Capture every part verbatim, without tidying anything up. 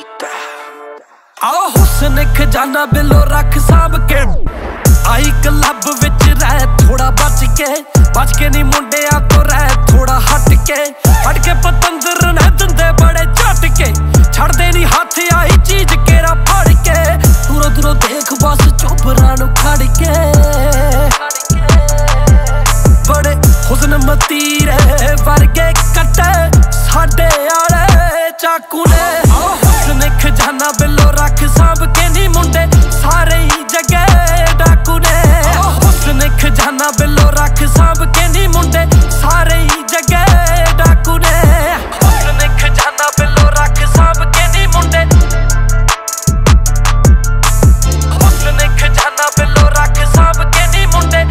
आओ हुस्न खजाना बिलो रख साब के आई क्लब विच रह थोड़ा बच के बच के नहीं मुंडिया तो रह थोड़ा हट के हट के पतंदर ने दंदे बड़े झट के छड़ दे नहीं हाथ आई चीज केरा फड़ के दूरों दूरों देख बस चोपरा नु खड़ के बड़े हुस्न मतीरे वर्गे कट्टे साडे आले चाकू ने हुस्न खजाना बिलो रख साब के नहीं मुंडे सारे ही जगह डाकू ने हुस्न खजाना बिलो रख साब के नहीं मुंडे सारे ही जगह डाकू ने हुस्न खजाना बिलो रख साब के नहीं मुंडे हुस्न खजाना बिलो रख साब के नहीं मुंडे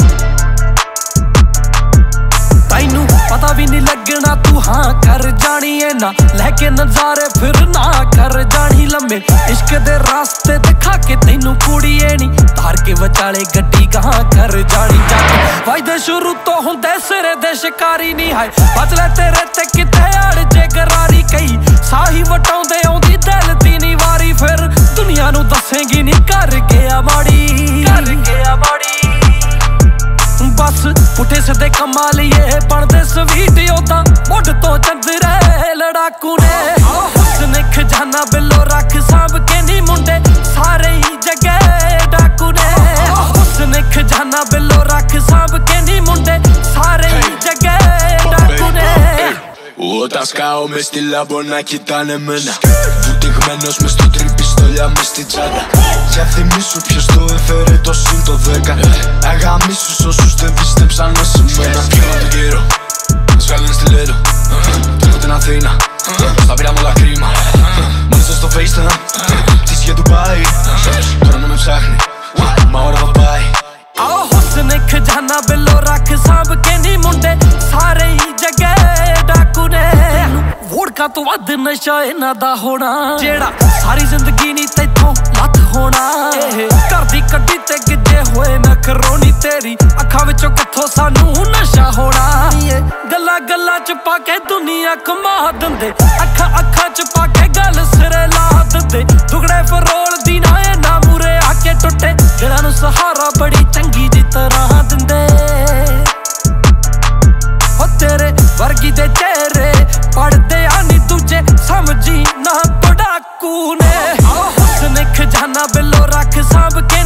तैनू पता भी नहीं लगना तू हाँ कर जानी है ना लेके नजारे फिर ना कर जानी लम्बे इश्क दे रास्ते दिखा के तैनू कुड़िए नी तार के विचाले गड्डी कहाँ कर जानी जाके वायदे शुरू तो हुंदे सिरे दे शिकारी नहीं है बचले तेरे ते किते अड़ जे गरारी कई साही वटाउंदे आउंदी दिल दी नी वारी फिर दुनिया नू दसेंगी नी कर गया माड़ी कर गया माड़ी बस पुठे सिद्धे कमा लिए बनदे स्वीट योदा मुड तो चंदरे लड़ाकू ने हुस्न खजाना बिलो रख साब के नहीं मुंडे सारे ही जगह डाकू ने हुस्न खजाना बिलो रख साब के नहीं मुंडे सारे ही जगह डाकू ने Οτασκάω μες στη λάμπο να κοιτάνε εμένα Βουτυγμένος μες στο τριπιστόλια μες στη τσάντα Για θυμίσου ποιος το έφερε το συν το δέκα Αγαμίσους όσους δεν πίστεψαν σε μένα Πιάνω τον κύριο, βγάλανε στιλέτο Τρέχω την Αθήνα, στα πήρα μου όλα κρίμα Μάλιστα στο FaceTime, πτήση για Ντουμπάι Τώρα να με ψάχνει, μα ώρα θα πάει आओ हुस्न खजाना बिलो रख साब के नहीं मुंडे सारे ही जगह डाकू ने वोडका तो वध नशा इन्हां दा होना जेड़ा सारी जिंदगी नी तैथों लथ होना घर दी कड्डी ते गिजे होए नखरोनी तेरी अखां विचों किथों सानू नशा होना गल्ला गल्ला च पाके दुनिया घुमा दिंदे अखां अखां च पाके गल सिरे ला दिंदे दुगड़े फरोल दी ना ना मूरे आके टुटे दिलां नू सहारा बड़ी चंगी जी तरह दिंदे हो तेरे वर्गी दे चेहरे पढ़दे आनी तुझे समझी ना पढ़ाकू ने हुस्न खजाना बिलो रख साब के